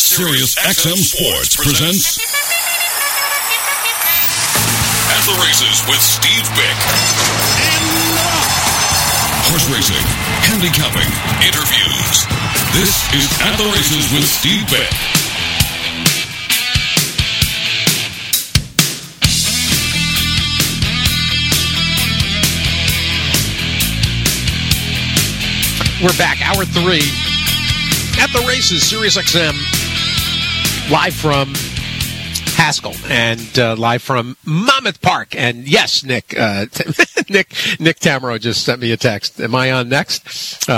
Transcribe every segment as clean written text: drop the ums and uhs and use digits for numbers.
Sirius XM Sports presents At the Races with Steve Bick. Horse racing, handicapping, interviews. This is At the Races with Steve Bick. We're back, hour 3, At the Races, Sirius XM, live from Haskell and live from Monmouth Park. And yes, Nick, Nick Tamaro just sent me a text. Am I on next?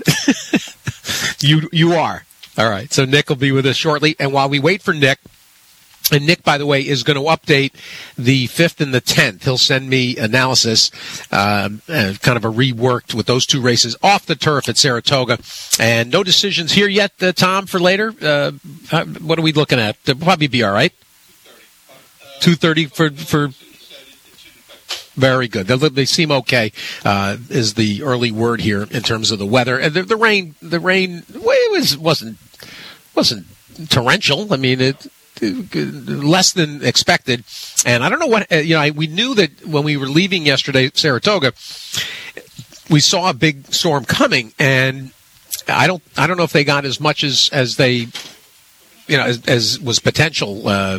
You are. All right, so Nick will be with us shortly. And while we wait for Nick, and Nick, by the way, is going to update the 5th and the 10th. He'll send me analysis, kind of a reworked with those two races off the turf at Saratoga. And no decisions here yet, Tom, for later. What are we looking at? They'll probably be all right. 2:30 for. Very good. They seem okay. Is the early word here in terms of the weather and the rain. The rain wasn't torrential. I mean less than expected, and I don't know what we knew that when we were leaving yesterday, Saratoga, we saw a big storm coming, and I don't know if they got as much as they, as was potentially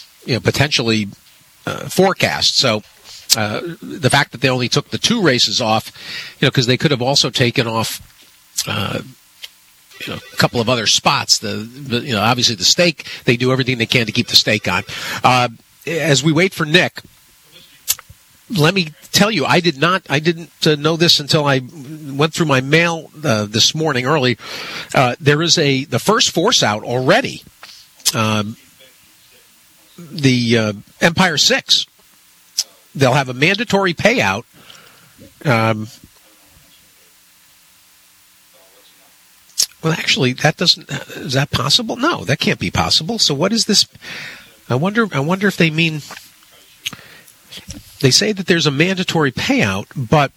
forecast. So the fact that they only took the 2 races off, because they could have also taken off. A couple of other spots. Obviously the stake. They do everything they can to keep the stake on. As we wait for Nick, let me tell you, I didn't know this until I went through my mail this morning early. There is the first force out already. The Empire 6. They'll have a mandatory payout. Well, actually, is that possible? No, that can't be possible. So what is this? I wonder if they mean, they say that there's a mandatory payout, but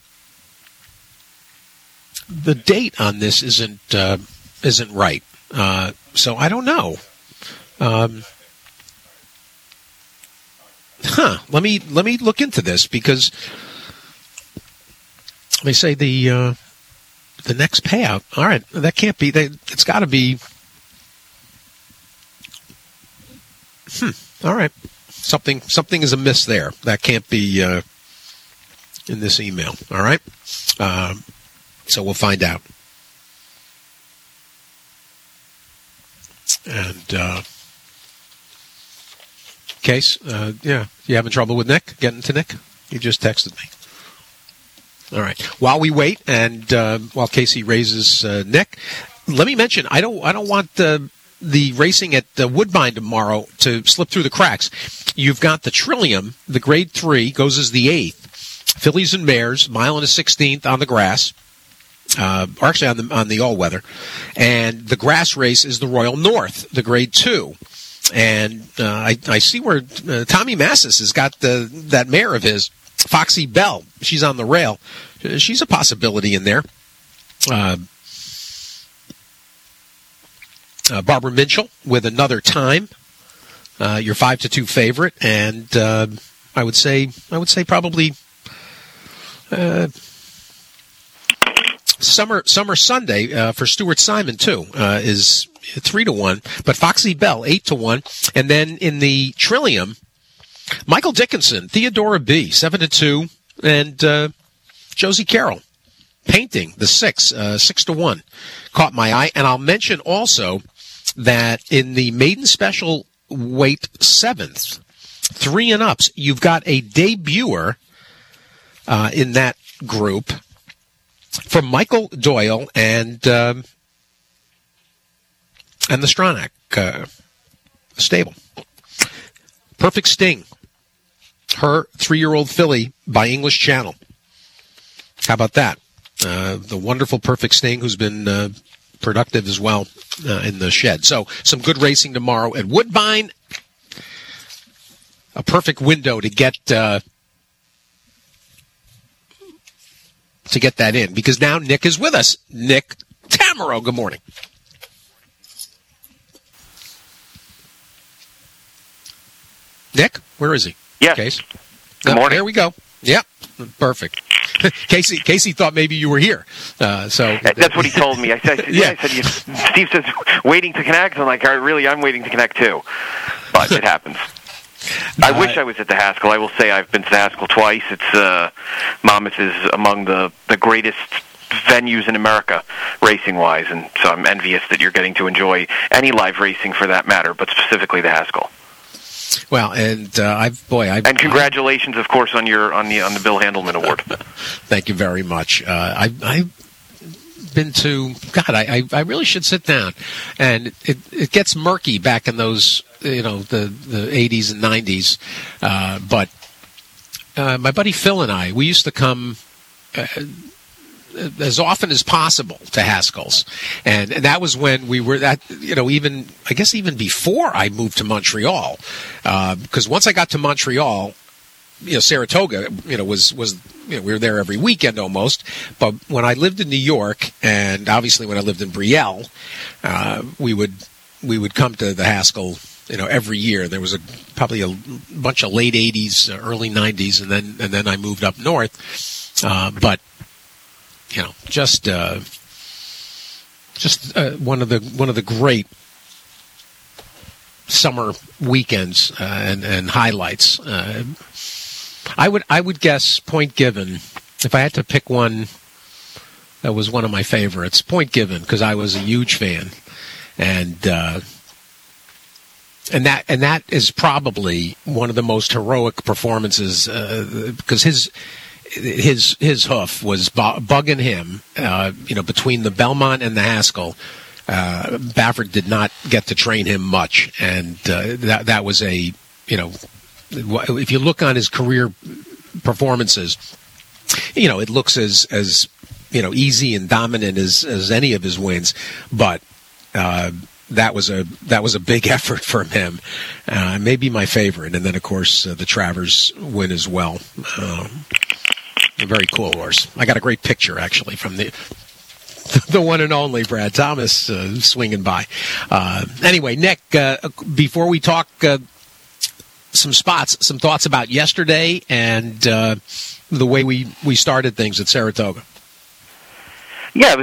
the date on this isn't right. So I don't know. Let me look into this, because they say the next payout. All right, that can't be. It's got to be. All right, something is amiss there. That can't be in this email. All right, so we'll find out. And Case, you having trouble with Nick? Getting to Nick? You just texted me. All right. While we wait, and while Casey raises Nick, let me mention, I don't want the racing at Woodbine tomorrow to slip through the cracks. You've got the Trillium, the Grade 3, goes as the 8th. Fillies and Mares, mile and a 16th on the grass, or actually on the all-weather. And the grass race is the Royal North, the Grade 2. And I see where Tommy Massis has got that mare of his, Foxy Bell. She's on the rail. She's a possibility in there. Barbara Minchell with Another Time, your 5-2 favorite, and I would say probably Summer Sunday for Stuart Simon too is 3-1, but Foxy Bell 8-1, and then in the Trillium, Michael Dickinson, Theodora B, 7-2, and Josie Carroll, Painting, the 6-1, caught my eye. And I'll mention also that in the maiden special weight 7th, 3 and ups, you've got a debuter in that group from Michael Doyle and the Stronach stable. Perfect Sting, her 3-year-old filly by English Channel. How about that? The wonderful Perfect Sting, who's been productive as well in the shed. So some good racing tomorrow at Woodbine. A perfect window to get that in, because now Nick is with us. Nick Tamaro, good morning. Nick, where is he? Yes. Case? Good morning. There we go. Yep. Perfect. Casey thought maybe you were here. So that's what he told me. I said, Steve says, waiting to connect. I'm like, I'm waiting to connect too. But it happens. I wish I was at the Haskell. I will say I've been to the Haskell twice. It's Monmouth is among the greatest venues in America, racing-wise, and so I'm envious that you're getting to enjoy any live racing for that matter, but specifically the Haskell. Well, and and congratulations, of course, on the Bill Handelman Award. Thank you very much. I've been to I really should sit down, and it gets murky back in those the 80s and 90s, but my buddy Phil and I, we used to come as often as possible to Haskell's, and that was when we were even before I moved to Montreal, because once I got to Montreal, Saratoga was we were there every weekend almost, but when I lived in New York, and obviously when I lived in Brielle, we would come to the Haskell every year. There was probably a bunch of late 80s, early 90s, and then I moved up north, but just one of the great summer weekends and highlights. I would guess Point Given. If I had to pick one, that was one of my favorites. Point Given, because I was a huge fan, and that is probably one of the most heroic performances, because his hoof was bugging him, between the Belmont and the Haskell. Baffert did not get to train him much, and that was if you look on his career performances, it looks as easy and dominant as any of his wins, but that was a big effort from him. Maybe my favorite, and then of course the Travers win as well. A very cool horse. I got a great picture actually from the one and only Brad Thomas swinging by. Anyway, Nick, before we talk some thoughts about yesterday and the way we started things at Saratoga. Yeah,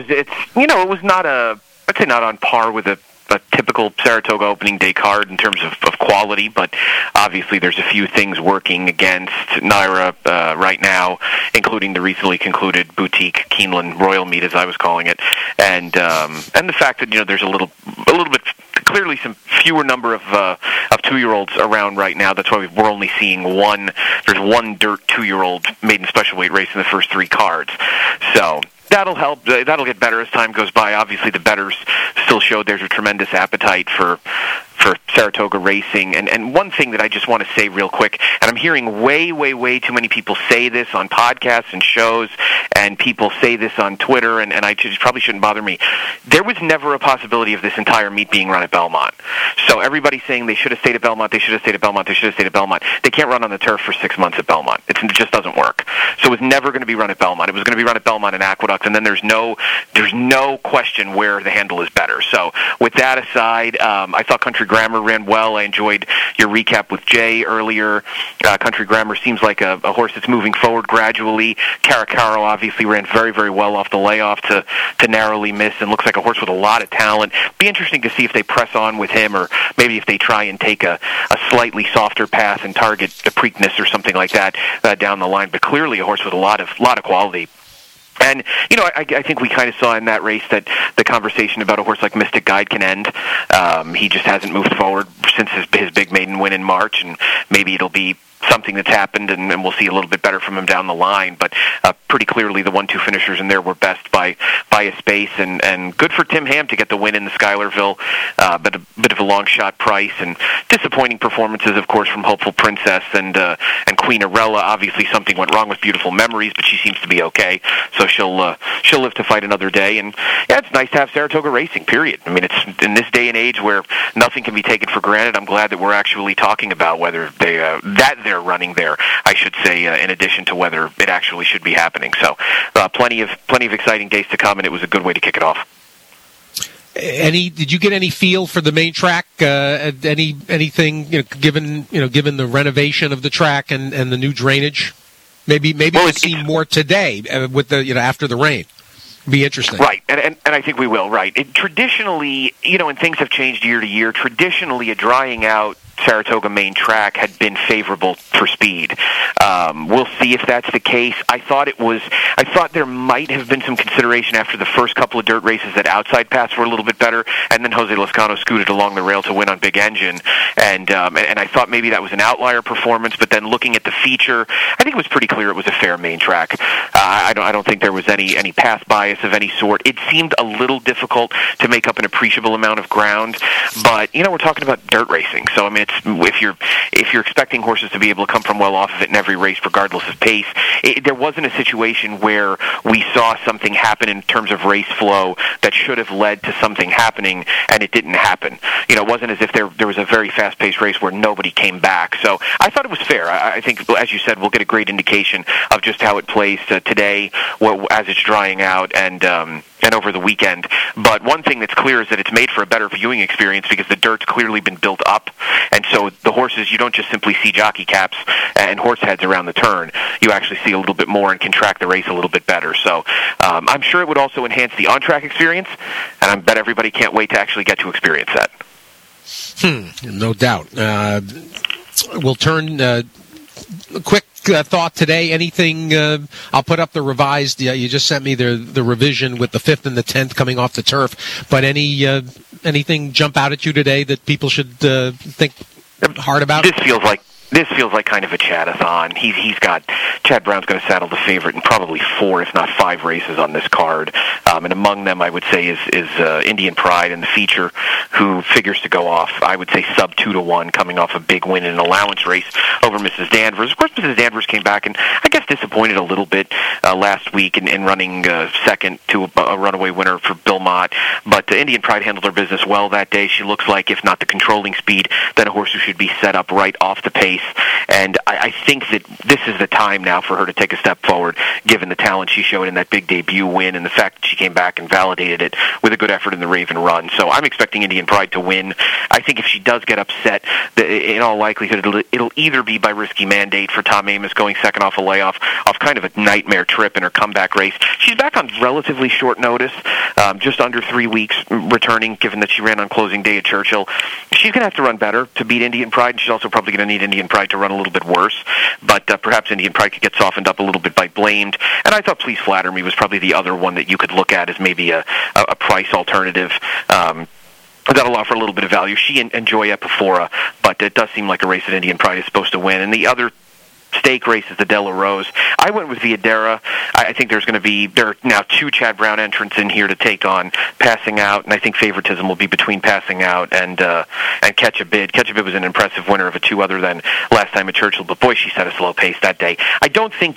it was not I'd say not on par with a typical Saratoga opening day card in terms of quality, but obviously there's a few things working against Naira right now, including the recently concluded boutique Keeneland Royal Meet, as I was calling it, and the fact that there's a little bit clearly some fewer number of 2-year-olds around right now. That's why we're only seeing one. There's one dirt 2-year-old maiden special weight race in the first 3 cards, so. That'll help. That'll get better as time goes by. Obviously, the bettors still showed there's a tremendous appetite for Saratoga racing. And one thing that I just want to say real quick, and I'm hearing way, way, way too many people say this on podcasts and shows, and people say this on Twitter, and I probably shouldn't bother me. There was never a possibility of this entire meet being run at Belmont. So everybody's saying they should have stayed at Belmont, they should have stayed at Belmont, they should have stayed at Belmont. They can't run on the turf for 6 months at Belmont. It just doesn't work. So it was never going to be run at Belmont. It was going to be run at Belmont and Aqueduct, and then there's no question where the handle is better. So with that aside, I thought Country Grammar ran well. I enjoyed your recap with Jay earlier. Country Grammar seems like a horse that's moving forward gradually. Caracaro obviously ran very, very well off the layoff to narrowly miss, and looks like a horse with a lot of talent. Be interesting to see if they press on with him, or maybe if they try and take a slightly softer path and target the Preakness or something like that down the line. But clearly a horse with a lot of quality. And, I think we kind of saw in that race that the conversation about a horse like Mystic Guide can end. He just hasn't moved forward since his big maiden win in March, and maybe it'll be something that's happened, and we'll see a little bit better from him down the line. But pretty clearly the 1-2 finishers in there were best by a space, and good for Tim Ham to get the win in the Schuylerville, but a bit of a long shot price, and disappointing performances, of course, from Hopeful Princess and Queen Arella. Obviously something went wrong with Beautiful Memories, but she seems to be okay, so she'll live to fight another day. And yeah, it's nice to have Saratoga racing, period. I mean, it's in this day and age where nothing can be taken for granted. I'm glad that we're actually talking about whether they're running there, I should say, in addition to whether it actually should be happening. So plenty of exciting days to come, and it was a good way to kick it off. Did you get any feel for the main track? Anything given the renovation of the track and the new drainage? Maybe we'll see more today with the after the rain. Be interesting, right? And I think we will, right? Traditionally, and things have changed year to year. Traditionally, a drying out Saratoga main track had been favorable for speed. We'll see if that's the case. I thought there might have been some consideration after the first couple of dirt races that outside paths were a little bit better, and then Jose Lezcano scooted along the rail to win on Big Engine, and I thought maybe that was an outlier performance. But then looking at the feature, I think it was pretty clear it was a fair main track. I don't think there was any path bias of any sort. It seemed a little difficult to make up an appreciable amount of ground, but we're talking about dirt racing, so I mean, if you're expecting horses to be able to come from well off of it in every race, regardless of pace, there wasn't a situation where we saw something happen in terms of race flow that should have led to something happening, and it didn't happen. It wasn't as if there was a very fast-paced race where nobody came back. So I thought it was fair. I think, as you said, we'll get a great indication of just how it plays today as it's drying out and over the weekend. But one thing that's clear is that it's made for a better viewing experience because the dirt's clearly been built up, and so the horses, you don't just simply see jockey caps and horse heads around the turn. You actually see a little bit more and can track the race a little bit better. So I'm sure it would also enhance the on-track experience, and I bet everybody can't wait to actually get to experience that. No doubt. We'll turn... quick thought today. Anything? I'll put up the revised. You just sent me the revision with the 5th and the 10th coming off the turf. But anything jump out at you today that people should think hard about? This feels like kind of a Chad-a-thon. Chad Brown's going to saddle the favorite in probably 4, if not 5 races on this card. And among them, I would say, is Indian Pride in the feature, who figures to go off, I would say, sub 2-1, coming off a big win in an allowance race over Mrs. Danvers. Of course, Mrs. Danvers came back and I guess disappointed a little bit last week in running second to a runaway winner for Bill Mott. But Indian Pride handled her business well that day. She looks like, if not the controlling speed, then a horse who should be set up right off the pace. And I think that this is the time now for her to take a step forward, given the talent she showed in that big debut win and the fact that she came back and validated it with a good effort in the Raven Run. So I'm expecting Indian Pride to win. I think if she does get upset, in all likelihood, it'll either be by risky mandate for Tom Amoss going second off a layoff, off kind of a nightmare trip in her comeback race. She's back on relatively short notice, just under 3 weeks returning, given that she ran on closing day at Churchill. She's going to have to run better to beat Indian Pride, and she's also probably going to need Indian Pride to run a little bit worse, but perhaps Indian Pride could get softened up a little bit by Blamed. And I thought Please Flatter Me was probably the other one that you could look at as maybe a price alternative. That'll offer a little bit of value. She and Joy Epifora, but it does seem like a race that Indian Pride is supposed to win. And the other stake race is the De La Rose. I went with Viadera. I think there are now 2 Chad Brown entrants in here to take on Passing Out, and I think favoritism will be between Passing Out and Catch a Bid. Catch a Bid was an impressive winner of a 2 other than last time at Churchill, but boy, she set a slow pace that day. I don't think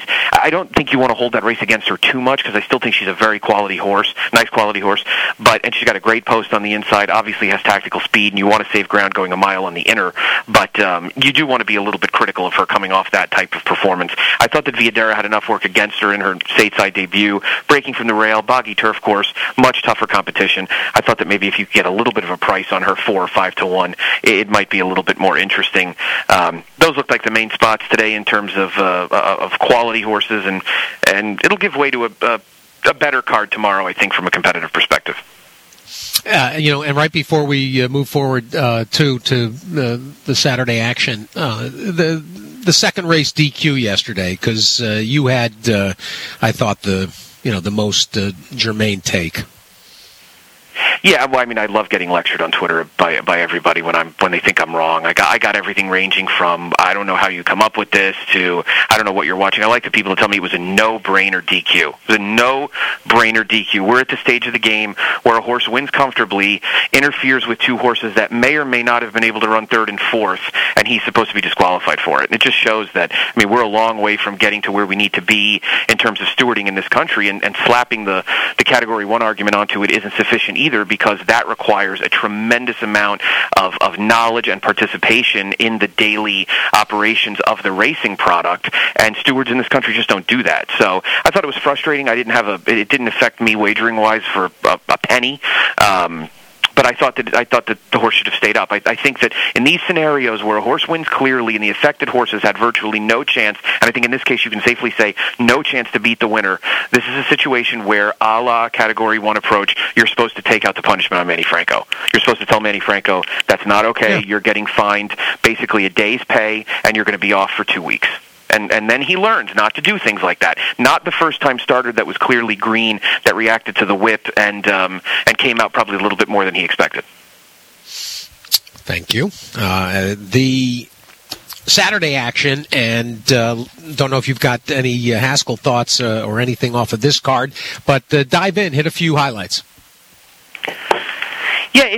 you want to hold that race against her too much, because I still think she's a very quality horse, nice quality horse, and she's got a great post on the inside, obviously has tactical speed, and you want to save ground going a mile on the inner, but you do want to be a little bit critical of her coming off that type of performance. I thought that Viadera had enough work against her in her stateside debut, breaking from the rail, boggy turf course, much tougher competition. I thought that maybe if you could get a little bit of a price on her 4 or 5-1, it might be a little bit more interesting. Those look like the main spots today in terms of quality horses, and it'll give way to a better card tomorrow, I think, from a competitive perspective. And right before we move forward to the Saturday action, the second race DQ yesterday, because you had, I thought, the most germane take. Yeah, well, I mean, I love getting lectured on Twitter by everybody when they think I'm wrong. I got everything ranging from I don't know how you come up with this to I don't know what you're watching. I like the people to tell me it was a no-brainer DQ. It was a no-brainer DQ. We're at the stage of the game where a horse wins comfortably, interferes with 2 horses that may or may not have been able to run 3rd and 4th, and he's supposed to be disqualified for it. And it just shows that, I mean, we're a long way from getting to where we need to be in terms of stewarding in this country, and slapping the Category 1 argument onto it isn't sufficient either, because that requires a tremendous amount of knowledge and participation in the daily operations of the racing product, and stewards in this country just don't do that. So I thought it was frustrating. It didn't affect me wagering-wise for a penny. But I thought that the horse should have stayed up. I think that in these scenarios where a horse wins clearly and the affected horses had virtually no chance, and I think in this case you can safely say no chance to beat the winner, this is a situation where, a la Category 1 approach, you're supposed to take out the punishment on Manny Franco. You're supposed to tell Manny Franco, that's not okay, You're getting fined basically a day's pay, and you're going to be off for 2 weeks. And then he learned not to do things like that. Not the first-time starter that was clearly green, that reacted to the whip and came out probably a little bit more than he expected. Thank you. The Saturday action, and don't know if you've got any Haskell thoughts or anything off of this card, but dive in, hit a few highlights. Yeah,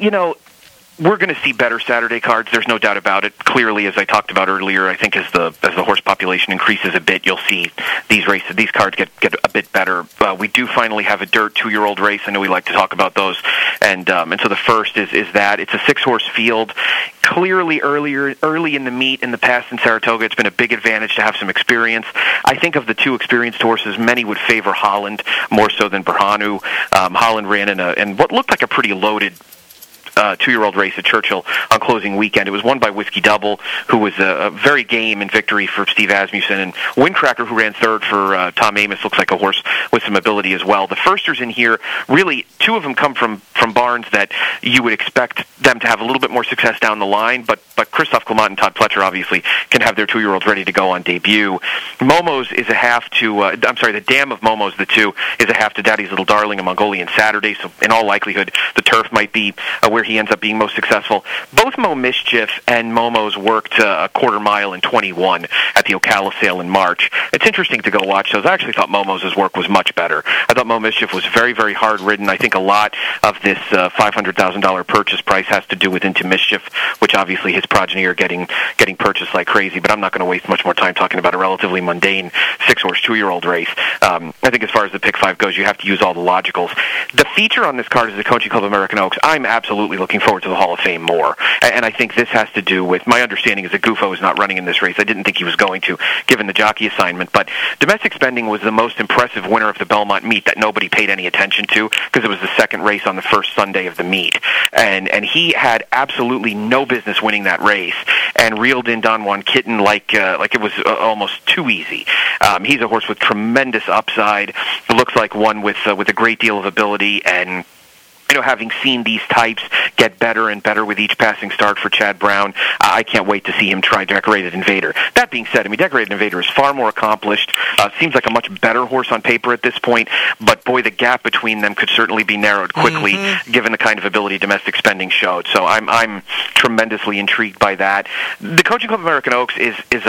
we're going to see better Saturday cards. There's no doubt about it. Clearly, as I talked about earlier, I think as the horse population increases a bit, you'll see these cards get a bit better. We do finally have a dirt 2-year-old race. I know we like to talk about those, and so the first is that it's a 6-horse field. Clearly, early in the meet in the past in Saratoga, it's been a big advantage to have some experience. I think of the two experienced horses, many would favor Holland more so than Berhanu. Holland ran in what looked like a pretty loaded 2-year-old race at Churchill on closing weekend. It was won by Whiskey Double, who was a very game in victory for Steve Asmussen, and Windcracker, who ran third for Tom Amos, looks like a horse with some ability as well. The firsters in here, really, 2 of them come from barns that you would expect them to have a little bit more success down the line, but Christophe Clement and Todd Pletcher obviously can have their 2-year-olds ready to go on debut. Momo's is a half to, the Dam of Momo's, the 2, is a half to Daddy's Little Darling, a Mongolian Saturday, so in all likelihood, the turf might be where he ends up being most successful. Both Mo Mischief and Momo's worked a quarter mile in 21 at the Ocala sale in March. It's interesting to go watch those. I actually thought Momo's work was much better. I thought Mo Mischief was very, very hard ridden. I think a lot of this $500,000 purchase price has to do with Into Mischief, which obviously his progeny are getting purchased like crazy, but I'm not going to waste much more time talking about a relatively mundane 6-horse 2-year-old race. I think as far as the pick 5 goes, you have to use all the logicals. The feature on this card is the Coaching Club of American Oaks. I'm absolutely looking forward to the Hall of Fame more, and I think this has to do with, my understanding is that Gufo is not running in this race. I didn't think he was going to, given the jockey assignment, but Domestic Spending was the most impressive winner of the Belmont meet that nobody paid any attention to, because it was the second race on the first Sunday of the meet, and he had absolutely no business winning that race, and reeled in Don Juan Kitten like it was almost too easy. He's a horse with tremendous upside. It looks like one with a great deal of ability, and having seen these types get better and better with each passing start for Chad Brown, I can't wait to see him try Decorated Invader. That being said, Decorated Invader is far more accomplished, seems like a much better horse on paper at this point, but boy, the gap between them could certainly be narrowed quickly, given the kind of ability Domestic Spending showed. So I'm tremendously intrigued by that. The Coaching Club of American Oaks it's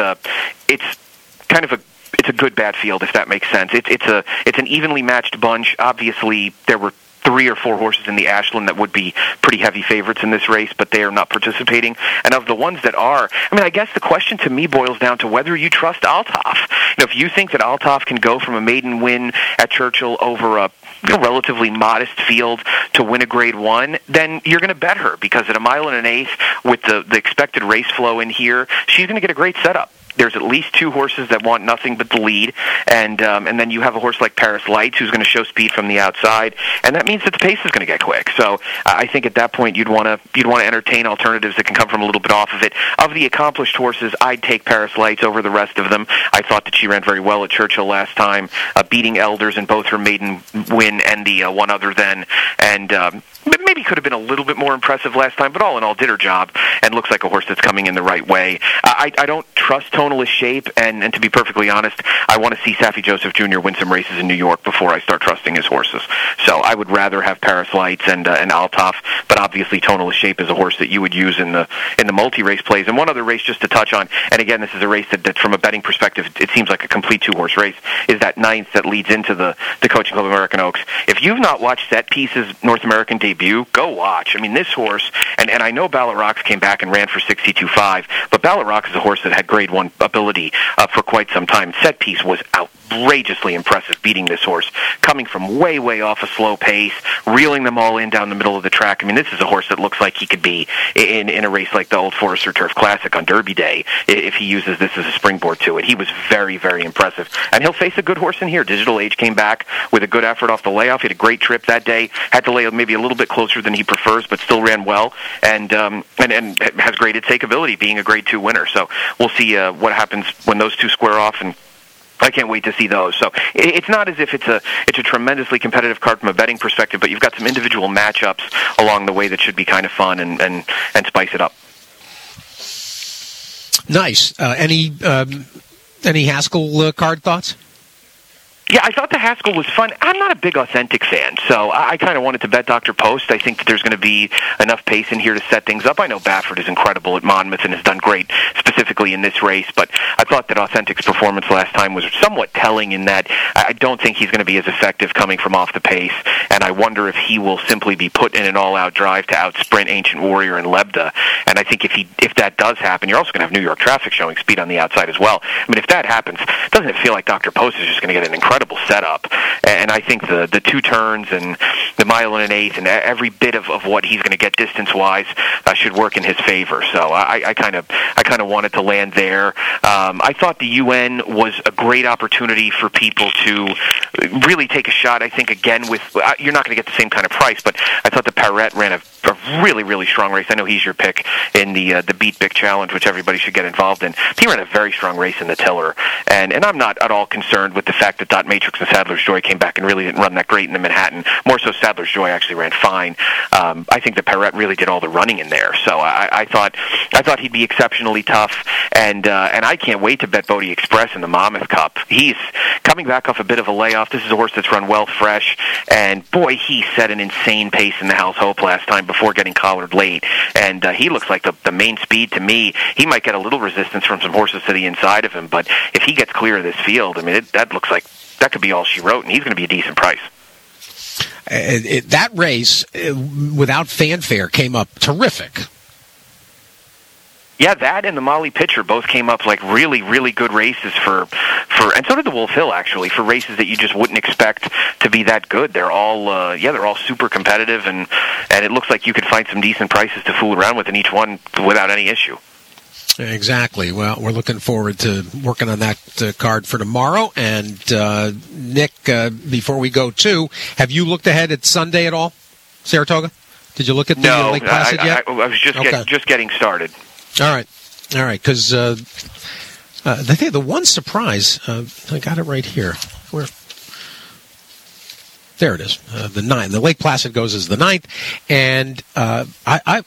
a good bad field, if that makes sense. It's an evenly matched bunch. Obviously, there were 3 or 4 horses in the Ashland that would be pretty heavy favorites in this race, but they are not participating. And of the ones that are, I guess the question to me boils down to whether you trust Althoff. If you think that Althoff can go from a maiden win at Churchill over a relatively modest field to win a Grade 1, then you're going to bet her, because at 1 1/8 with the expected race flow in here, she's going to get a great setup. There's at least 2 horses that want nothing but the lead, and then you have a horse like Paris Lights who's going to show speed from the outside, and that means that the pace is going to get quick. So I think at that point you'd want to entertain alternatives that can come from a little bit off of it. Of the accomplished horses, I'd take Paris Lights over the rest of them. I thought that she ran very well at Churchill last time, beating Elders in both her maiden win and the one other then, and maybe could have been a little bit more impressive last time, but all in all did her job and looks like a horse that's coming in the right way. I don't trust Tonalist Shape, and to be perfectly honest, I want to see Saffie Joseph Jr. win some races in New York before I start trusting his horses. So I would rather have Paris Lights and Althoff, but obviously Tonalist Shape is a horse that you would use in the multi-race plays. And one other race just to touch on, and again, this is a race that from a betting perspective, it seems like a complete 2-horse race, is that 9th that leads into the Coaching Club of American Oaks. If you've not watched Set Pieces North American debut, debut, go watch. I mean, this horse, and I know Ballot Rocks came back and ran for 62.5, but Ballot Rocks is a horse that had grade 1 ability for quite some time. Set piece was outrageously impressive, beating this horse, coming from way, way off a slow pace, reeling them all in down the middle of the track. I mean, this is a horse that looks like he could be in a race like the Old Forester Turf Classic on Derby Day if he uses this as a springboard to it. He was very, very impressive. And he'll face a good horse in here. Digital Age came back with a good effort off the layoff. He had a great trip that day. Had to lay maybe a little bit closer than he prefers, but still ran well, and has great at-takeability, being a grade 2 winner. So we'll see what happens when those two square off, and I can't wait to see those. So it's not as if it's a tremendously competitive card from a betting perspective, but you've got some individual matchups along the way that should be kind of fun and spice it up. Nice. Any Haskell card thoughts? Yeah, I thought the Haskell was fun. I'm not a big Authentic fan, so I kind of wanted to bet Dr. Post. I think that there's going to be enough pace in here to set things up. I know Baffert is incredible at Monmouth and has done great specifically in this race, but I thought that Authentic's performance last time was somewhat telling in that I don't think he's going to be as effective coming from off the pace, and I wonder if he will simply be put in an all-out drive to out-sprint Ancient Warrior and Lebda. And I think if that does happen, you're also going to have New York Traffic showing speed on the outside as well. I mean, if that happens, doesn't it feel like Dr. Post is just going to get an incredible setup? And I think the 2 turns and the mile and an eighth and every bit of what he's going to get distance-wise should work in his favor. So I kind of wanted to land there. I thought the UN was a great opportunity for people to really take a shot. I think, again, with you're not going to get the same kind of price, but I thought the Parrette ran a really, really strong race. I know he's your pick in the Beat Big Challenge, which everybody should get involved in. He ran a very strong race in the Tiller, and I'm not at all concerned with the fact that Dot Matrix and Sadler's Joy came back and really didn't run that great in the Manhattan. More so, Sadler's Joy actually ran fine. I think the Parrette really did all the running in there, so I thought he'd be exceptionally tough, and I can't wait to bet Bodie Express in the Monmouth Cup. He's coming back off a bit of a layoff. This is a horse that's run well fresh, and boy, he set an insane pace in the House Hope last time before getting collared late, and he looks like the main speed to me. He might get a little resistance from some horses to the inside of him, but if he gets clear of this field, I mean, that looks like that could be all she wrote, and he's going to be a decent price. That race, without fanfare, came up terrific. Yeah, that and the Molly Pitcher both came up like really, really good races for, and so did the Wolf Hill actually, for races that you just wouldn't expect to be that good. They're all, they're all super competitive, and it looks like you could find some decent prices to fool around with in each one without any issue. Exactly. Well, we're looking forward to working on that card for tomorrow. And Nick, before we go too, have you looked ahead at Sunday at all, Saratoga? Did you look at the Lake Placid yet? I was just getting started. All right, because I think the one surprise, I got it right here. Where? There it is. The 9th. The Lake Placid goes as the 9th, and I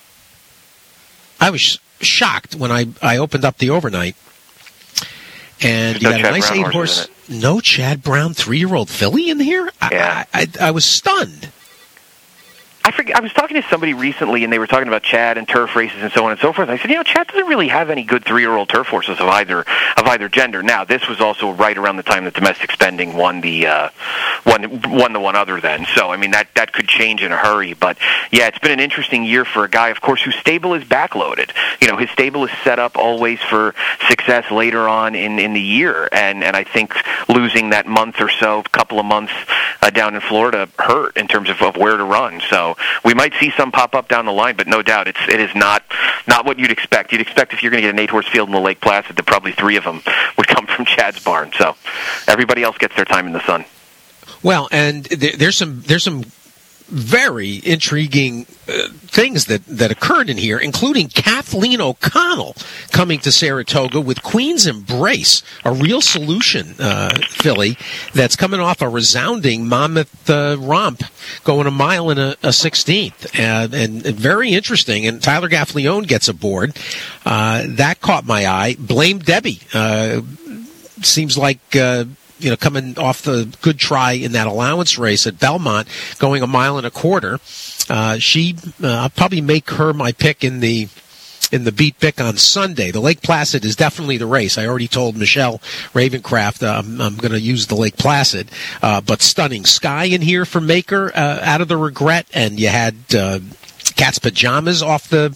was shocked when I opened up the overnight, and you got a nice 8-horse. No Chad Brown 3-year-old filly in here. Yeah. I was stunned. I was talking to somebody recently, and they were talking about Chad and turf races and so on and so forth. I said, Chad doesn't really have any good 3-year-old turf horses of either gender. Now, this was also right around the time that Domestic Spending won the one other then. So, I mean, that could change in a hurry. But yeah, it's been an interesting year for a guy, of course, whose stable is backloaded. His stable is set up always for success later on in the year, and I think losing that month or so, couple of months down in Florida hurt in terms of where to run. So we might see some pop up down the line, but no doubt it is not what you'd expect. You'd expect if you're going to get an 8-horse field in the Lake Placid that probably 3 of them would come from Chad's barn. So everybody else gets their time in the sun. Well, and there's some very intriguing things that occurred in here, including Kathleen O'Connell coming to Saratoga with Queen's Embrace, a real solution filly that's coming off a resounding Monmouth romp, going a mile and a 16th, and very interesting. And Tyler Gaffleone gets aboard. That caught my eye. Blame Debbie. Seems like coming off the good try in that allowance race at Belmont, going a mile and a quarter. I'll probably make her my pick in the in the Beat Bic on Sunday. The Lake Placid is definitely the race. I already told Michelle Ravencraft I'm going to use the Lake Placid. But Stunning Sky in here for Maker out of the Regret. And you had Cat's Pajamas off the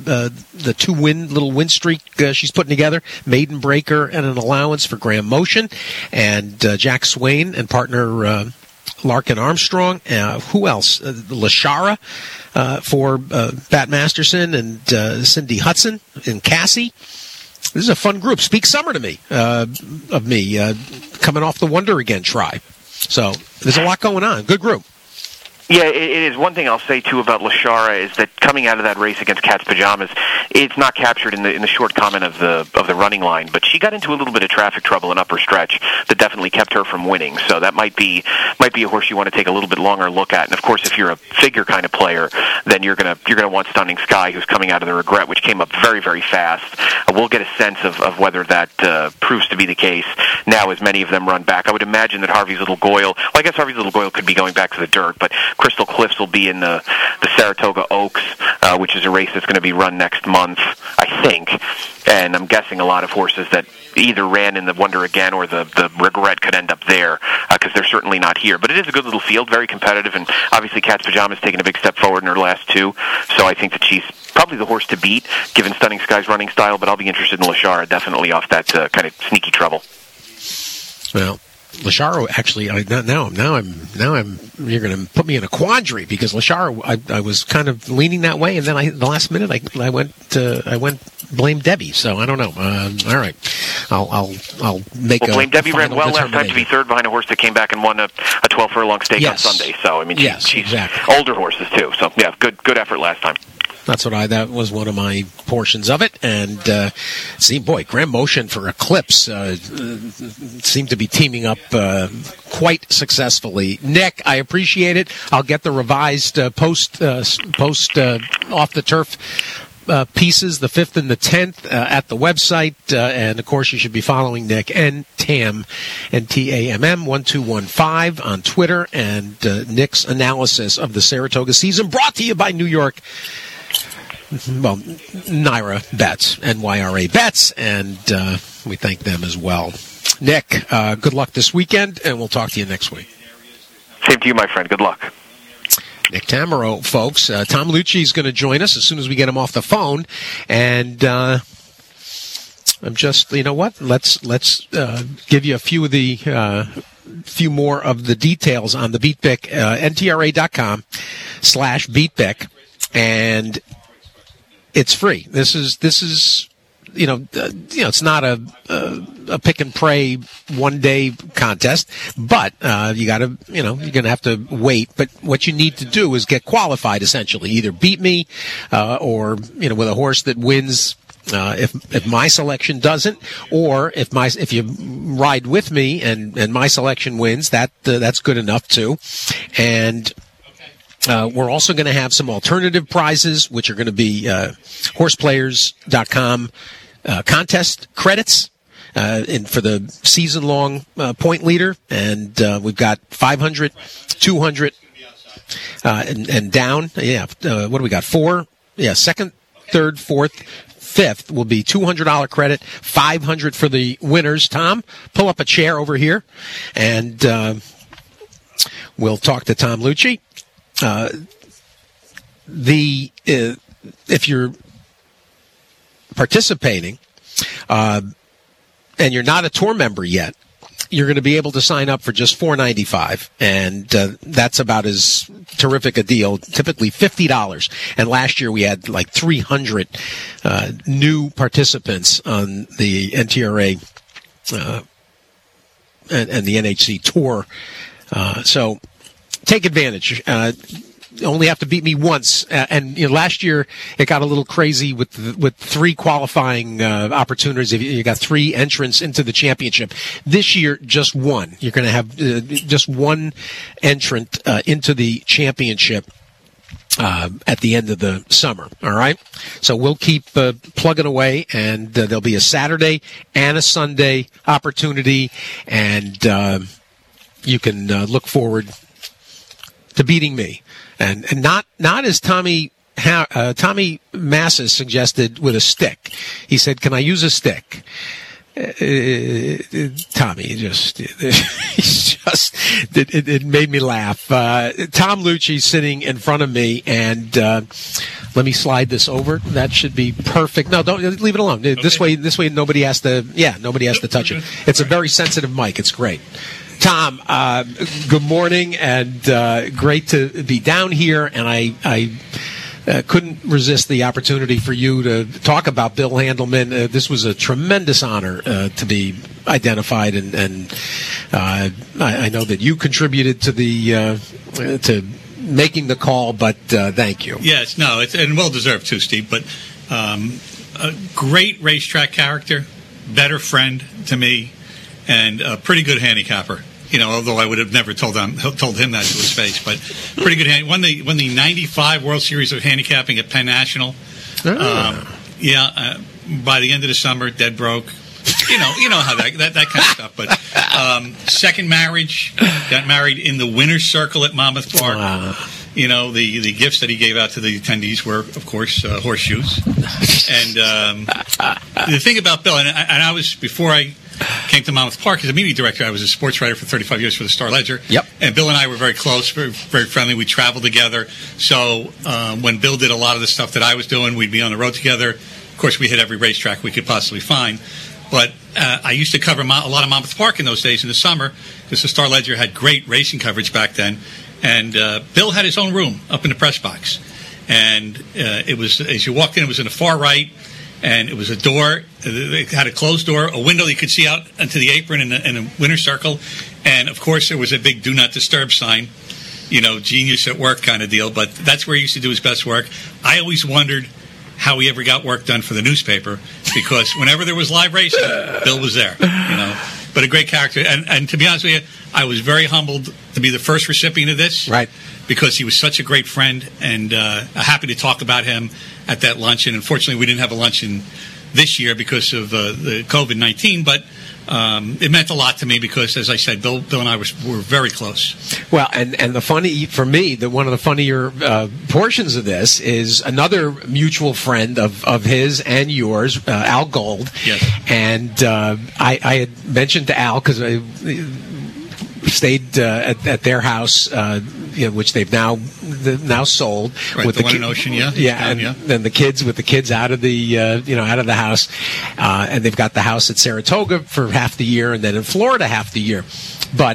little win streak she's putting together. Maiden Breaker and an allowance for Graham Motion. And Jack Swain and partner Larkin Armstrong. Who else? Lashara for Pat Masterson and Cindy Hudson and Cassie. This is a fun group. Speak Summer to me, of me, coming off the Wonder Again try. So there's a lot going on. Good group. Yeah, it is. One thing I'll say, too, about Lashara is that coming out of that race against Cat's Pajamas, it's not captured in the short comment of the running line, but she got into a little bit of traffic trouble in upper stretch that definitely kept her from winning. So that might be a horse you want to take a little bit longer look at. And, of course, if you're a figure kind of player, then you're gonna want Stunning Sky, who's coming out of the Regret, which came up very, very fast. We'll get a sense of whether that proves to be the case now as many of them run back. I would imagine that Harvey's Little Goyle, well, I guess Harvey's Little Goyle could be going back to the dirt, but Crystal Cliffs will be in the Saratoga Oaks, which is a race that's going to be run next month, I think. And I'm guessing a lot of horses that either ran in the Wonder Again or the Regret could end up there, because they're certainly not here. But it is a good little field, very competitive, and obviously Cat's Pajamas taking a big step forward in her last two. So I think that she's probably the horse to beat, given Stunning Sky's running style, but I'll be interested in Lashara, definitely off that kind of sneaky trouble. Well, Lashara, actually, now I'm. You're going to put me in a quandary because Lashara, I was kind of leaning that way, and then the last minute I went blame Debbie. So I don't know. All right, I'll make. Well, blame Debbie ran well last time to be third behind a horse that came back and won a 12 furlong stake on Sunday. So I mean, she's exactly. Older horses too. So yeah, good effort last time. That was one of my portions of it. And, Graham Motion for Eclipse, seemed to be teaming up, quite successfully. Nick, I appreciate it. I'll get the revised, post off the turf, pieces, the 5th and the 10th, at the website. And of course you should be following Nick and Tam and TAMM 1215 on Twitter, and, Nick's analysis of the Saratoga season brought to you by New York. Well, Naira Bets, NYRA Bets, and we thank them as well. Nick, good luck this weekend, and we'll talk to you next week. Same to you, my friend. Good luck. Nick Tammaro, folks. Tom Lucci is going to join us as soon as we get him off the phone, and I'm just, you know what? Let's give you a few of the few more of the details on the BeatBic, NTRA.com/BeatBic, and it's free. This is it's not a pick and pray one day contest, but you're going to have to wait. But what you need to do is get qualified, essentially. Either beat me, or, with a horse that wins, if my selection doesn't, or if you ride with me and my selection wins, that's good enough too. And we're also going to have some alternative prizes, which are going to be horseplayers.com contest credits for the season-long point leader. And we've got 500, 200, and down. Yeah, what do we got? 4? Yeah, second, third, fourth, fifth will be $200 credit, $500 for the winners. Tom, pull up a chair over here, and we'll talk to Tom Lucci. If you're participating, and you're not a tour member yet, you're going to be able to sign up for just $4.95, and that's about as terrific a deal. Typically $50, and last year we had like 300 new participants on the NTRA and the NHC tour. So take advantage. You only have to beat me once, and last year it got a little crazy with 3 qualifying opportunities. You got 3 entrants into the championship. This year, just one. You're going to have just one entrant into the championship at the end of the summer. All right, so we'll keep plugging away, and there'll be a Saturday and a Sunday opportunity, and you can look forward to beating me. And not as Tommy Tommy Massa suggested with a stick. He said, "Can I use a stick?" Tommy, it made me laugh. Tom Lucci sitting in front of me, and let me slide this over. That should be perfect. No, don't leave it alone. Okay. This way, nobody has to touch it. It's a very sensitive mic. It's great. Tom, good morning, and great to be down here. And I couldn't resist the opportunity for you to talk about Bill Handelman. This was a tremendous honor to be identified, and I know that you contributed to the to making the call, but thank you. Yes, no, it's and well deserved too, Steve. But a great racetrack character, better friend to me, and a pretty good handicapper. You know, although I would have never told him that to his face, but pretty good hand. Won the 95 World Series of handicapping at Penn National. By the end of the summer, dead broke. You know how that kind of stuff. But second marriage, got married in the winner's circle at Monmouth Park. Wow. You know, the gifts that he gave out to the attendees were, of course, horseshoes. And the thing about Bill, and I was, before I came to Monmouth Park as a media director, I was a sports writer for 35 years for the Star-Ledger. Yep. And Bill and I were very close, very, very friendly. We traveled together. So when Bill did a lot of the stuff that I was doing, we'd be on the road together. Of course, we hit every racetrack we could possibly find. But I used to cover a lot of Monmouth Park in those days in the summer, because the Star-Ledger had great racing coverage back then. And Bill had his own room up in the press box. And it was, as you walked in, it was in the far right. And it was a door. It had a closed door, a window you could see out into the apron in a winner's circle. And, of course, there was a big do not disturb sign, you know, genius at work kind of deal. But that's where he used to do his best work. I always wondered how he ever got work done for the newspaper, because whenever there was live racing, Bill was there, you know. But a great character. And to be honest with you, I was very humbled to be the first recipient of this. Right. Because he was such a great friend, and happy to talk about him at that luncheon. Unfortunately, we didn't have a luncheon this year because of the COVID-19, but it meant a lot to me because, as I said, Bill and I were very close. Well, and the funny, for me, one of the funnier portions of this is another mutual friend of his and yours, Al Gold. Yes. And I had mentioned to Al, because I stayed at their house, which they've now sold. Right, with the one in Ocean, yeah. Yeah, and then the kids out of the out of the house, and they've got the house at Saratoga for half the year, and then in Florida half the year. But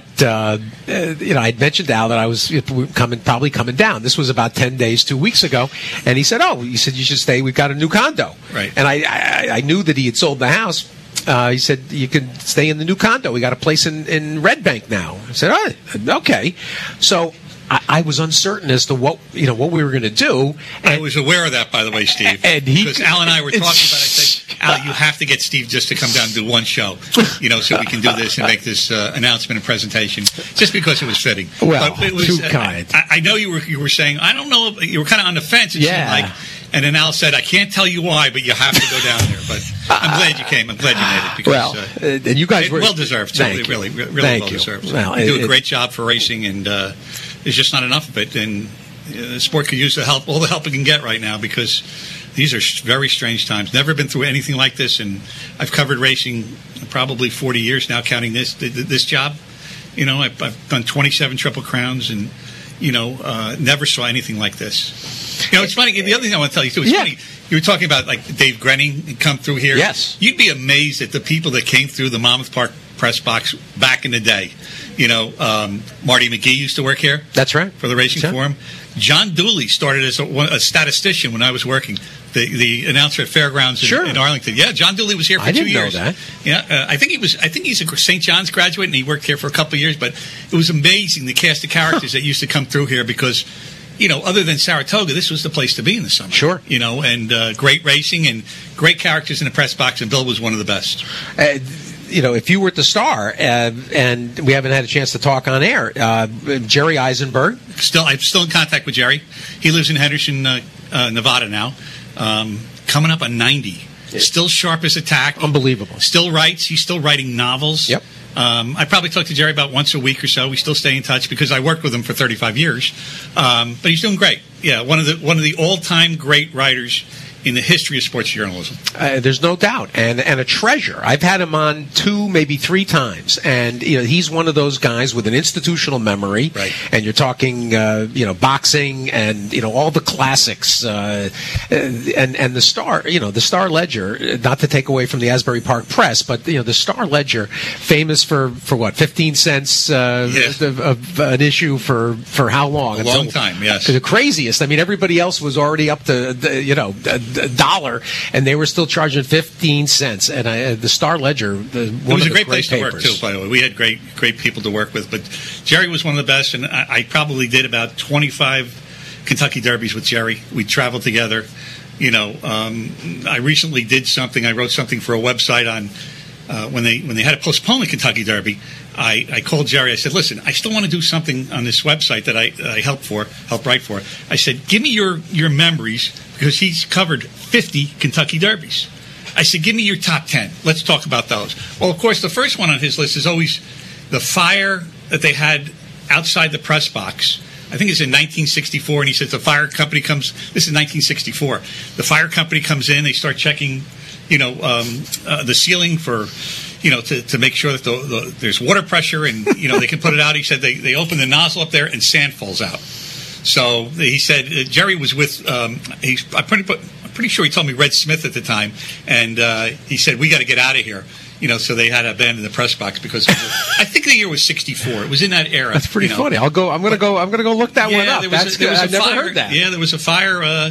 I'd mentioned to Al that I was probably coming down. This was about 10 days, 2 weeks ago, and he said, you should stay. We've got a new condo. Right. And I knew that he had sold the house. He said, you can stay in the new condo. We got a place in Red Bank now. I said, okay. So I was uncertain as to what we were going to do. And I was aware of that, by the way, Steve. Because Al and I were talking about it. I said, Al, you have to get Steve just to come down and do one show, so we can do this and make this announcement and presentation, just because it was fitting. Well, but it was, too kind. I know you were saying, I don't know, you were kind of on the fence. It seemed like. And then Al said, I can't tell you why, but you have to go down there. But I'm glad you came. I'm glad you made it. Because, and you guys were well-deserved. Totally, really well-deserved. Well, you do a great job for racing, and there's just not enough of it. And the sport could use all the help it can get right now, because these are very strange times. Never been through anything like this, and I've covered racing probably 40 years now, counting this job. I've done 27 Triple Crowns, and never saw anything like this. It's funny. The other thing I want to tell you too is funny. You were talking about like Dave Grenning come through here. Yes. You'd be amazed at the people that came through the Monmouth Park press box back in the day. Marty McGee used to work here. That's right. For the Racing Forum. John Dooley started as a statistician when I was working. The announcer at Fairgrounds in Arlington. Yeah, John Dooley was here for 2 years. I didn't know that. Yeah, I think he's a St. John's graduate, and he worked here for a couple of years. But it was amazing, the cast of characters that used to come through here, because other than Saratoga, this was the place to be in the summer. Sure. And great racing and great characters in the press box, and Bill was one of the best. If you were at the Star, and we haven't had a chance to talk on air, Jerry Eisenberg. I'm still in contact with Jerry. He lives in Henderson, Nevada now. Coming up on 90. Still sharp as a tack. Unbelievable. Still writes. He's still writing novels. Yep. I probably talk to Jerry about once a week or so. We still stay in touch because I worked with him for 35 years. But he's doing great. Yeah, one of the all-time great writers in the history of sports journalism. There's no doubt, and a treasure. I've had him on 2, maybe 3 times, and he's one of those guys with an institutional memory. Right. And you're talking, boxing and all the classics, and the Star, the Star Ledger. Not to take away from the Asbury Park Press, but the Star Ledger, famous for what, 15 cents of an issue for how long? A long time. Yes. The craziest. I mean, everybody else was already up to $1, and they were still charging 15 cents. And the Star Ledger, it was a great place to work too. By the way, we had great people to work with. But Jerry was one of the best, and I probably did about 25 Kentucky Derbies with Jerry. We traveled together. I recently did something. I wrote something for a website on when they had to postpone the Kentucky Derby. I called Jerry. I said, "Listen, I still want to do something on this website that I helped write for." I said, "Give me your memories," because he's covered 50 Kentucky Derbies. I said, "Give me your top 10. Let's talk about those." Well, of course, the first one on his list is always the fire that they had outside the press box. I think it's in 1964, and he says the fire company comes. This is 1964. The fire company comes in. They start checking, the ceiling for. To make sure that there's water pressure and, they can put it out. He said they open the nozzle up there and sand falls out. So he said Jerry was with, I'm pretty sure he told me Red Smith at the time, and he said, "We got to get out of here." So they had to abandon the press box because I think the year was 64. It was in that era. That's pretty funny. I'm going to go look that one up. I've never heard that. Yeah, there was a fire.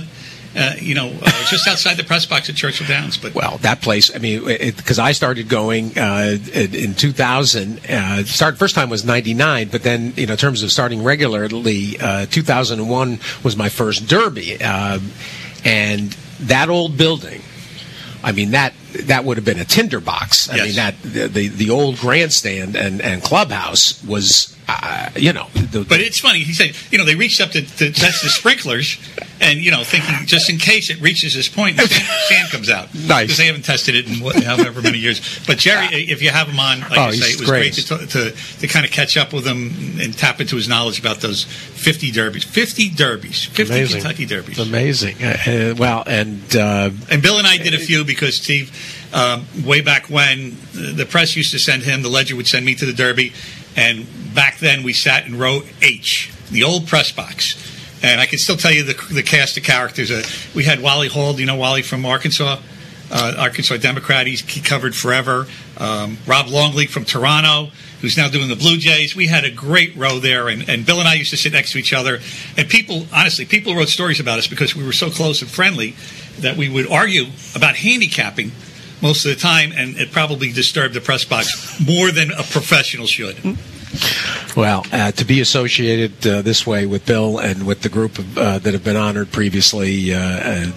Just outside the press box at Churchill Downs. But that place, I mean, because I started going in 2000. First time was 99, but then, in terms of starting regularly, 2001 was my first Derby. And that old building, I mean, that would have been a tinderbox. I mean, that the old grandstand and clubhouse was, But it's funny. He said, they reached up to test the sprinklers, and thinking just in case it reaches this point, sand comes out. Nice, because they haven't tested it in however many years. But Jerry, if you have him on, like I say, it was great to kind of catch up with him and tap into his knowledge about those 50 derbies, 50 Amazing. Kentucky derbies. Amazing. And Bill and I did a few because Steve, way back when the press used to send him, the Ledger would send me to the Derby, and back then we sat and wrote H, the old press box. And I can still tell you the cast of characters. We had Wally Hall, Wally from Arkansas Democrat. He covered forever. Rob Longley from Toronto, who's now doing the Blue Jays. We had a great row there, and Bill and I used to sit next to each other. And people wrote stories about us because we were so close and friendly that we would argue about handicapping most of the time, and it probably disturbed the press box more than a professional should. Well, to be associated this way with Bill and with the group that have been honored previously, and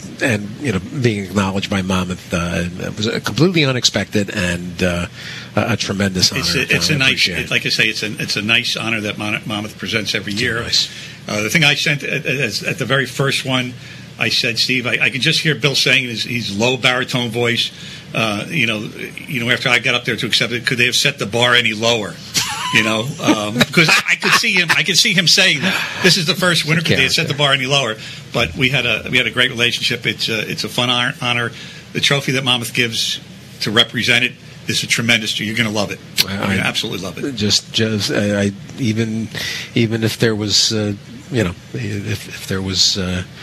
being acknowledged by Monmouth, it was completely unexpected and a tremendous honor. It's a nice, like I say, it's a nice honor that Monmouth presents every year. Nice. The thing I sent at the very first one, I said, "Steve, I can just hear Bill saying in his low baritone voice, after I got up there to accept it, could they have set the bar any lower?" Because I could see him saying that this is the first winner. Could they have set the bar any lower? But we had a great relationship. It's a fun honor. The trophy that Monmouth gives to represent it is a tremendous. You're going to love it. I absolutely love it. Even if there was, if there was.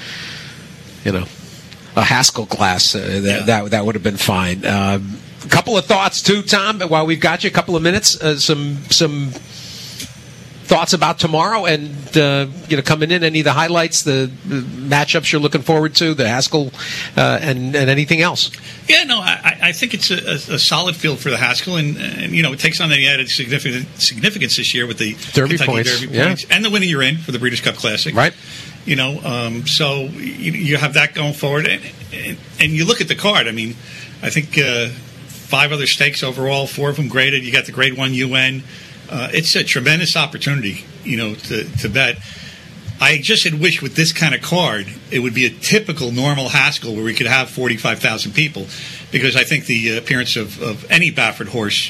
A Haskell class, that would have been fine. A couple of thoughts too, Tom. While we've got you, a couple of minutes, some thoughts about tomorrow, and coming in, any of the highlights, the matchups you're looking forward to, the Haskell, and anything else. Yeah, no, I think it's a solid field for the Haskell, and it takes on the added significance this year with the Derby Kentucky points, Derby points, and the winning you're in for the Breeders' Cup Classic, right? So you have that going forward, and you look at the card. I mean, I think 5 other stakes overall, 4 of them graded. You got the Grade 1 UN. It's a tremendous opportunity, to bet. I just had wished with this kind of card, it would be a typical normal Haskell where we could have 45,000 people, because I think the appearance of any Baffert horse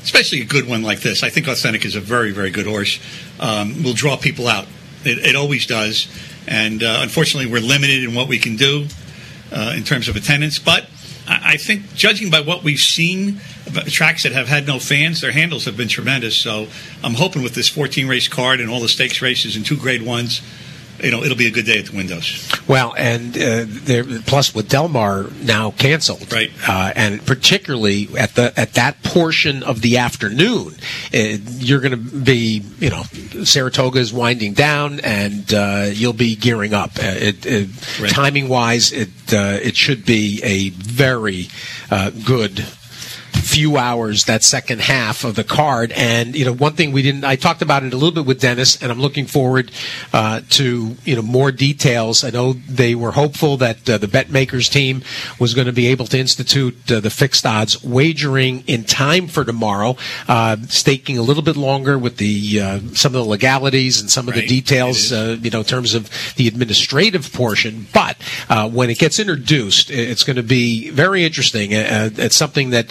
especially a good one like this. I think Authentic is a very, very good horse. Will draw people out. It always does. And unfortunately, we're limited in what we can do in terms of attendance. But I think, judging by what we've seen, tracks that have had no fans, their handles have been tremendous. So I'm hoping with this 14-race card and all the stakes races and 2 Grade 1s, it'll be a good day at the windows. Well, and plus with Del Mar now canceled, right? And particularly at that portion of the afternoon, you're going to be, Saratoga is winding down, and you'll be gearing up. Right. Timing wise, it should be a very good few hours, that second half of the card. And one thing I talked about it a little bit with Dennis, and I'm looking forward to more details. I know they were hopeful that the BetMakers team was going to be able to institute the fixed odds wagering in time for tomorrow, staking a little bit longer with the some of the legalities and some of the details in terms of the administrative portion. But when it gets introduced, it's going to be very interesting. It's something that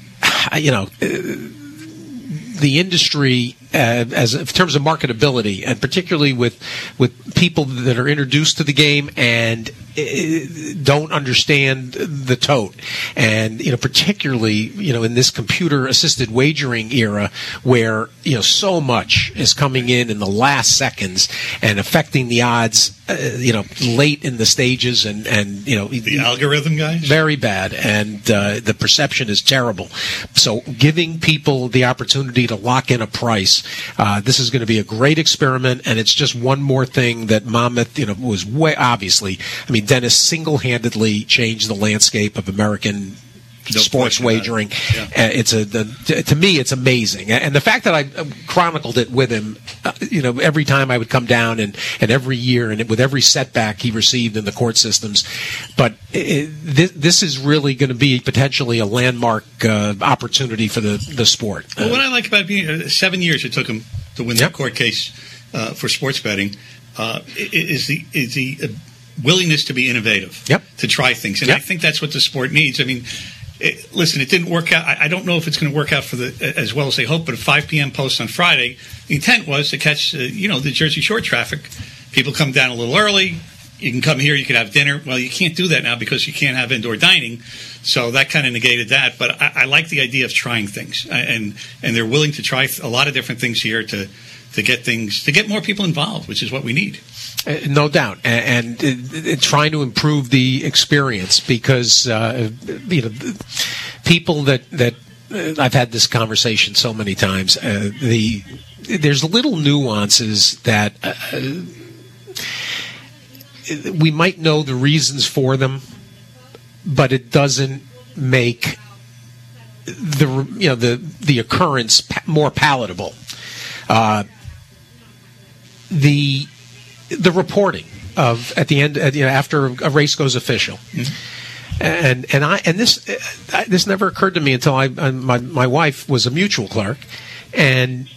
the industry, as in terms of marketability, and particularly with people that are introduced to the game and don't understand the tote, and particularly in this computer-assisted wagering era, where so much is coming in the last seconds and affecting the odds, late in the stages, and the algorithm guys, very bad, and the perception is terrible. So giving people the opportunity to lock in a price, this is going to be a great experiment, and it's just one more thing that Monmouth, was obviously. I mean, Dennis single-handedly changed the landscape of American sports wagering. Yeah. To me, it's amazing, and the fact that I chronicled it with him, every time I would come down, and every year, and with every setback he received in the court systems. But this is really going to be potentially a landmark opportunity for the sport. Well, what I like about being 7 years it took him to win that court case for sports betting is the willingness to be innovative, to try things, and I think that's what the sport needs. I mean. Listen, it didn't work out. I don't know if it's going to work out as well as they hope, but a 5 p.m. post on Friday, the intent was to catch, the Jersey Shore traffic. People come down a little early. You can come here, you can have dinner. Well, you can't do that now because you can't have indoor dining. So that kind of negated that. But I like the idea of trying things. And they're willing to try a lot of different things here to get more people involved, which is what we need. No doubt, and trying to improve the experience, because people that I've had this conversation so many times. There's little nuances that we might know the reasons for them, but it doesn't make the occurrence more palatable. The reporting of at the end, after a race goes official, and this never occurred to me until my wife was a mutual clerk, and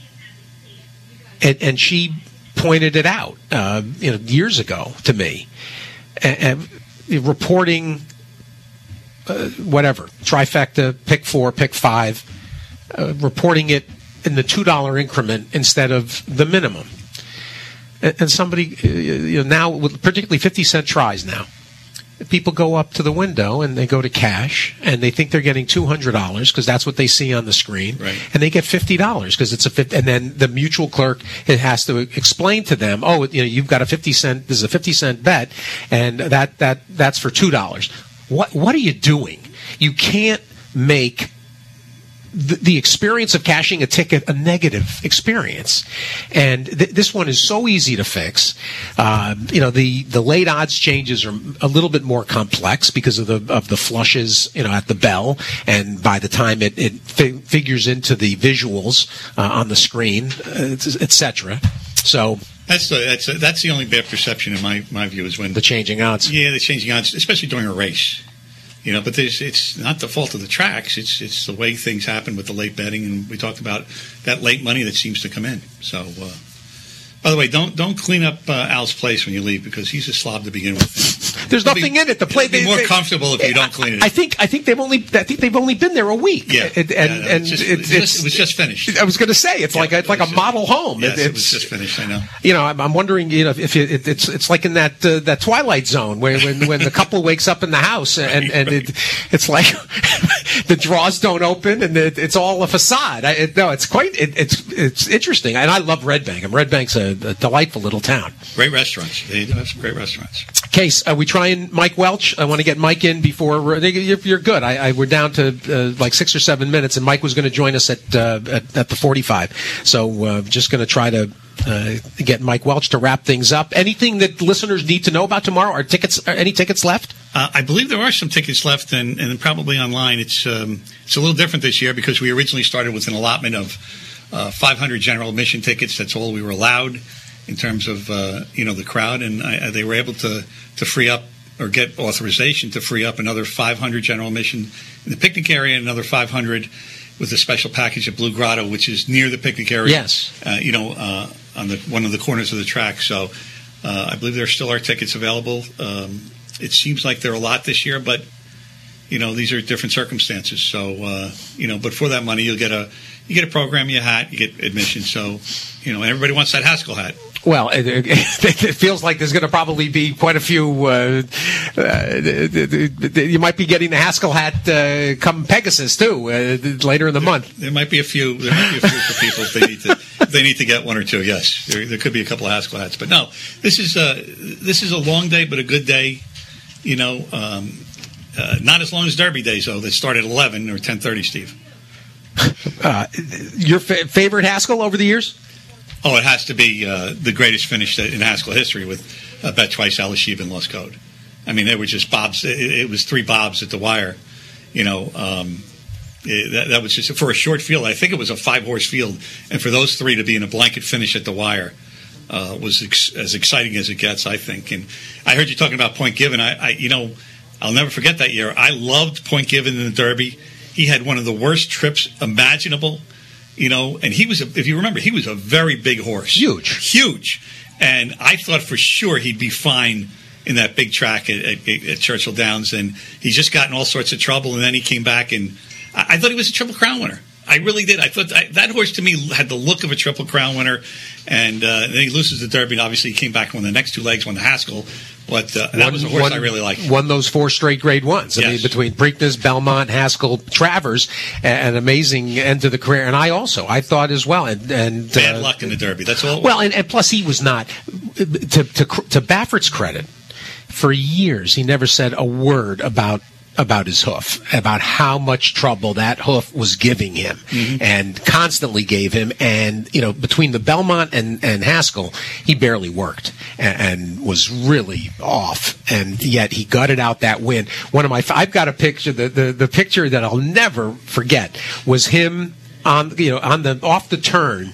she pointed it out, years ago to me, and reporting whatever trifecta, pick 4, pick 5, reporting it in the $2 increment instead of the minimum. And somebody, now, with particularly 50-cent tries now, people go up to the window and they go to cash and they think they're getting $200 because that's what they see on the screen, right. And they get $50 because it's and then the mutual clerk has to explain to them, you've got a 50-cent. This is a 50-cent bet, and that's for $2. What are you doing? You can't make the experience of cashing a ticket a negative experience, and this one is so easy to fix. The late odds changes are a little bit more complex because of the flushes at the bell, and by the time it figures into the visuals on the screen, etc. So that's the only bad perception in my view is when the changing odds. Yeah, the changing odds, especially during a race. But it's not the fault of the tracks. It's the way things happen with the late betting, and we talked about that late money that seems to come in. So By the way, don't clean up Al's place when you leave because he's a slob to begin with. There's nothing in it. The plate be more comfortable if you don't clean it. I think they've only been there a week. Yeah, it was just finished. I was going to say it's like a model home. Yes, it was just finished. I know. I'm wondering, if it's like in that Twilight Zone where when the couple wakes up in the house and it's like the drawers don't open and it's all a facade. It's interesting, and I love Red Bank. Red Bank's a delightful little town. Great restaurants. They do have some great restaurants. Case, we trying Mike Welch? I want to get Mike in before you're good. We're down to like 6 or 7 minutes, and Mike was going to join us at the 45. So just going to try to get Mike Welch to wrap things up. Anything that listeners need to know about tomorrow? Are any tickets left? I believe there are some tickets left, and probably online. It's a little different this year because we originally started with an allotment of 500 general admission tickets. That's all we were allowed in terms of the crowd, and they were able to free up or get authorization to free up another 500 general admission in the picnic area, and another 500 with a special package at Blue Grotto, which is near the picnic area. Yes, on one of the corners of the track. So I believe there still are tickets available. It seems like there are a lot this year, but these are different circumstances. So but for that money, you get a program, you hat, you get admission. So everybody wants that Haskell hat. Well, it feels like there's going to probably be quite a few. You might be getting the Haskell hat come Pegasus too later in the month. There might be a few. There might be a few for people if they need to get one or two. Yes, there could be a couple of Haskell hats, but no. This is a long day, but a good day. Not as long as Derby days though. That start at 11 or 10:30. Steve, your favorite Haskell over the years? Oh, it has to be the greatest finish in Haskell history with Bet Twice, Alashiv, and Lost Code. I mean, they were just bobs. It was 3 bobs at the wire. That was just for a short field. I think it was a 5-horse field, and for those 3 to be in a blanket finish at the wire was as exciting as it gets, I think. And I heard you talking about Point Given. I'll never forget that year. I loved Point Given in the Derby. He had one of the worst trips imaginable. And he was, if you remember, he was a very big horse. Huge. And I thought for sure he'd be fine in that big track at Churchill Downs. And he's just got in all sorts of trouble. And then he came back, and I thought he was a Triple Crown winner. I really did. I thought that horse to me had the look of a Triple Crown winner. And then he loses the Derby. And obviously he came back and won the next 2 legs, won the Haskell. But that was a horse I really liked. Won those 4 straight Grade 1s. I mean, between Preakness, Belmont, Haskell, Travers, an amazing end to the career. And I thought as well. And bad luck in the Derby. That's all. Well, and plus he was not, to Baffert's credit, for years he never said a word about his hoof, about how much trouble that hoof was giving him, and constantly gave him. And between the Belmont and Haskell, he barely worked and was really off. And yet he gutted out that win. I've got a picture. The picture that I'll never forget was him off the turn,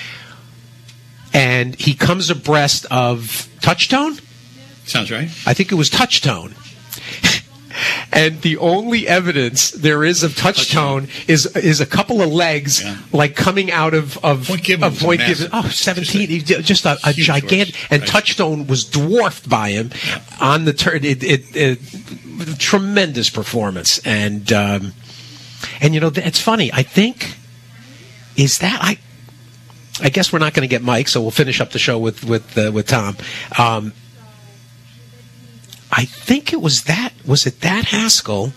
and he comes abreast of Touchtone. Sounds right. I think it was Touchtone. And the only evidence there is of Touchtone is a couple of legs, like coming out of Point Given. 17, just a gigantic. Horse. And Touchtone was dwarfed by him on the turn. Tremendous performance. And it's funny. I think I guess we're not going to get Mike, so we'll finish up the show with Tom. I think it was that. Was it that Haskell?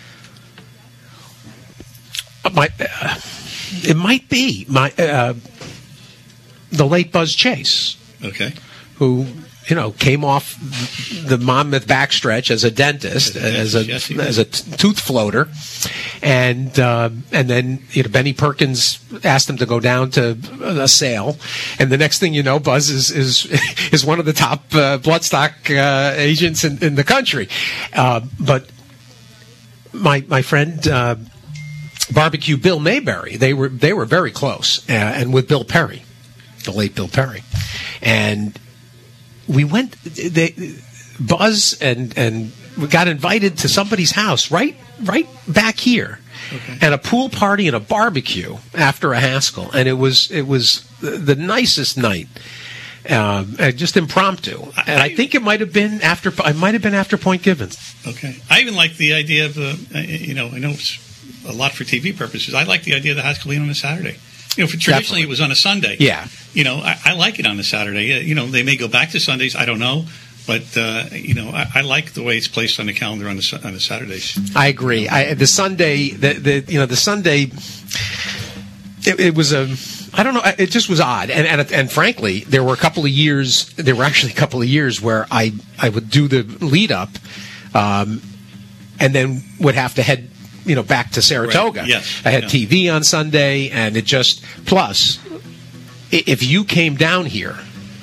It might be the late Buzz Chase. Okay. Who came off the Monmouth backstretch as a dentist, as a tooth floater, and then Benny Perkins asked him to go down to a sale, and the next thing you know, Buzz is one of the top bloodstock agents in the country. But my friend Barbecue Bill Mayberry, they were very close, and with Bill Perry, the late Bill Perry, and we went. Buzz and we got invited to somebody's house right back here, and a pool party and a barbecue after a Haskell, and it was the nicest night and just impromptu. And I think it might have been after Point Gibbons. Okay. I even like the idea of, I know it's a lot for TV purposes. I like the idea of the House clean on a Saturday. Traditionally it was on a Sunday. Yeah. I like it on a Saturday. They may go back to Sundays. I don't know. But, I like the way it's placed on the calendar on the Saturdays. I agree. The Sunday, the Sunday, it was I don't know. It just was odd. And frankly, there were actually a couple of years where I would do the lead up, and then would have to head, back to Saratoga. Right. Yes. I had TV on Sunday, and it just, plus, if you came down here,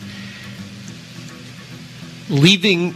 leaving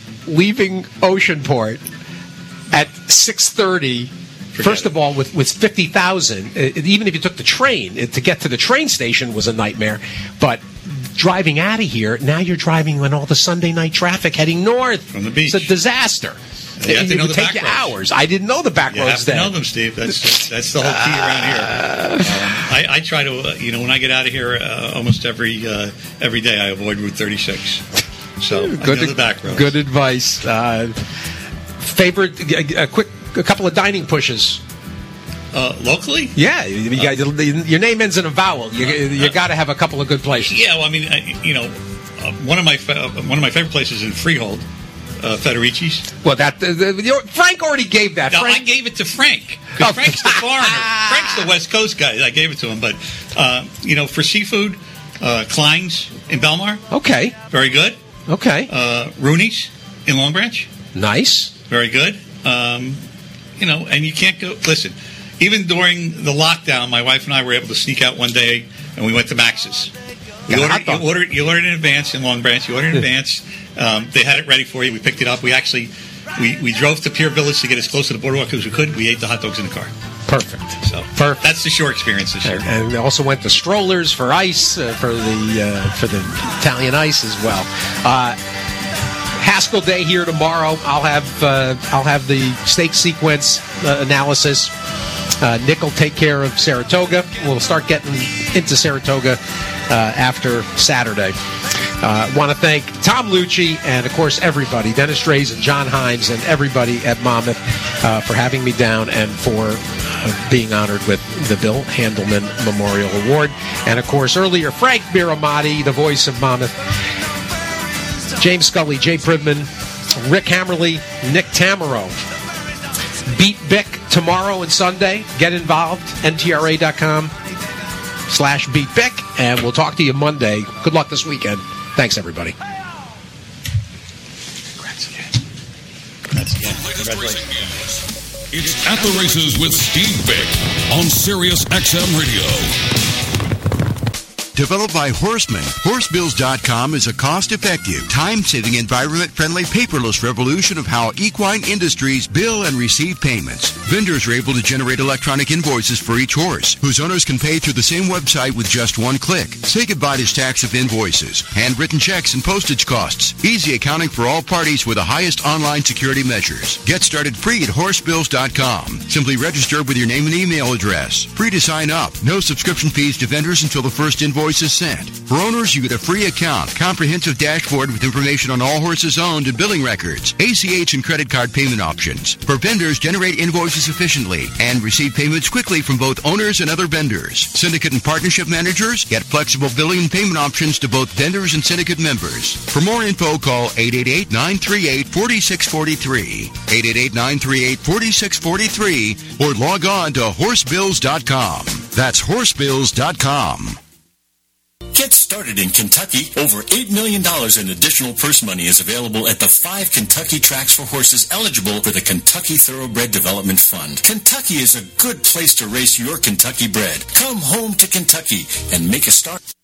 Oceanport at 6:30. First of all, with 50,000, even if you took the train, to get to the train station was a nightmare. But driving out of here, now you're driving on all the Sunday night traffic heading north from the beach. It's a disaster. It would take you hours. I didn't know the back roads then. You have to know them, Steve. That's the whole key around here. I try to, when I get out of here, almost every day I avoid Route 36. So I know the back roads. Good advice. Favorite, a couple of dining pushes. Locally? Yeah, your name ends in a vowel. You got to have a couple of good places. Yeah, well, I mean, one of my favorite places in Freehold, Federici's. Well, Frank already gave that. No, Frank? I gave it to Frank because Frank's the foreigner. Frank's the West Coast guy. I gave it to him, but for seafood, Klein's in Belmar. Okay, very good. Okay, Rooney's in Long Branch. Nice, very good. And you can't go. Listen, even during the lockdown, my wife and I were able to sneak out one day, and we went to Max's. You ordered in advance in Long Branch. You ordered in advance. They had it ready for you. We picked it up. We actually we drove to Pier Village to get as close to the boardwalk as we could. We ate the hot dogs in the car. Perfect. So that's the shore experience this year. And we also went to Strollers for ice for the Italian ice as well. Haskell Day here tomorrow. I'll have the steak sequence analysis. Nick will take care of Saratoga. We'll start getting into Saratoga after Saturday. Want to thank Tom Lucci and, of course, everybody, Dennis Drays and John Hines and everybody at Monmouth for having me down and for being honored with the Bill Handelman Memorial Award. And, of course, earlier, Frank Miramati, the voice of Monmouth, James Scully, Jay Pridman, Rick Hammerly, Nick Tamaro. Beat Bick tomorrow and Sunday. Get involved. NTRA.com/BeatBick. And we'll talk to you Monday. Good luck this weekend. Thanks, everybody. Congrats again. Congratulations. It's At the Races with Steve Bick on Sirius XM Radio. Developed by Horseman, Horsebills.com is a cost-effective, time-saving, environment-friendly, paperless revolution of how equine industries bill and receive payments. Vendors are able to generate electronic invoices for each horse, whose owners can pay through the same website with just one click. Say goodbye to stacks of invoices, handwritten checks, and postage costs. Easy accounting for all parties with the highest online security measures. Get started free at Horsebills.com. Simply register with your name and email address. Free to sign up. No subscription fees to vendors until the first invoice is sent. For owners, you get a free account, comprehensive dashboard with information on all horses owned and billing records, ACH and credit card payment options. For vendors, generate invoices efficiently and receive payments quickly from both owners and other vendors. Syndicate and partnership managers get flexible billing and payment options to both vendors and syndicate members. For more info, call 888-938-4643, 888-938-4643, or log on to Horsebills.com. That's Horsebills.com. Get started in Kentucky. Over $8 million in additional purse money is available at the 5 Kentucky tracks for horses eligible for the Kentucky Thoroughbred Development Fund. Kentucky is a good place to race your Kentucky bred. Come home to Kentucky and make a start.